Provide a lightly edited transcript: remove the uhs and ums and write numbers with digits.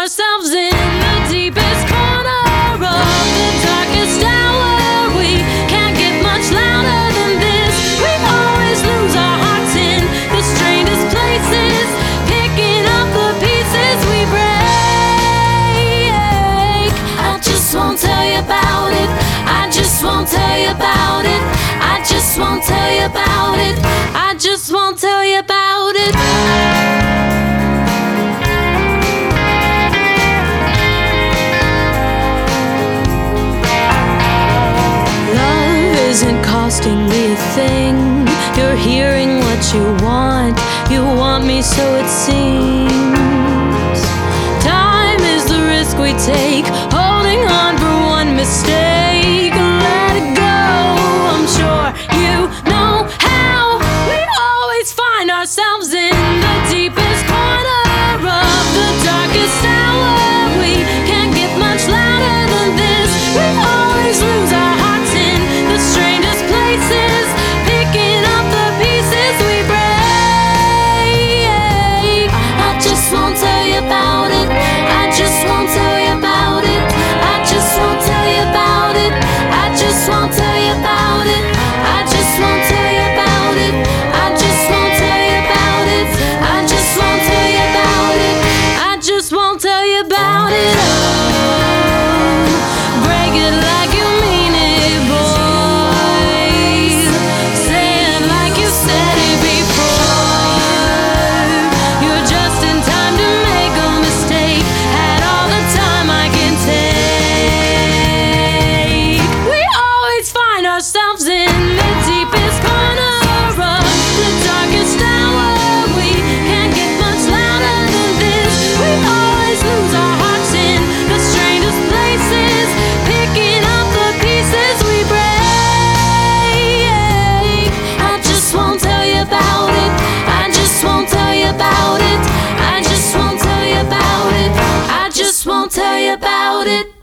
ourselves in the deepest corner of the darkest hour. We can't get much louder than this. We always lose our hearts in the strangest places, picking up the pieces we break. I just won't tell you about it. I just won't tell you about it. I just won't tell you about it. I just won't tell you about it. Isn't costing me a thing. You're hearing what you want. You want me, so it seems. Time is the risk we take, holding on for one mistake. Let it go. I'm sure you know how. We always find ourselves in the deepest corner of the darkest hour. We can't get much louder than this. We always lose our hearts in the strangest places, picking up the pieces we break. I just won't tell you about it. I just won't tell you about it. I just won't tell you about it. I just won't tell you about it. I just won't tell you about it. I just won't tell you about it. I just won't tell you about it. I just won't tell you about it. Oh, break it like you mean it, boy. Say it like you said it before. You're just in time to make a mistake. Had all the time I can take. We always find ourselves in the deepest corner of the darkest hour. We can't get much louder than this. We always lose our hearts in the strangest places, picking up the pieces we break. I just won't tell you about it. I just won't tell you about it. I just won't tell you about it. I just won't tell you about it.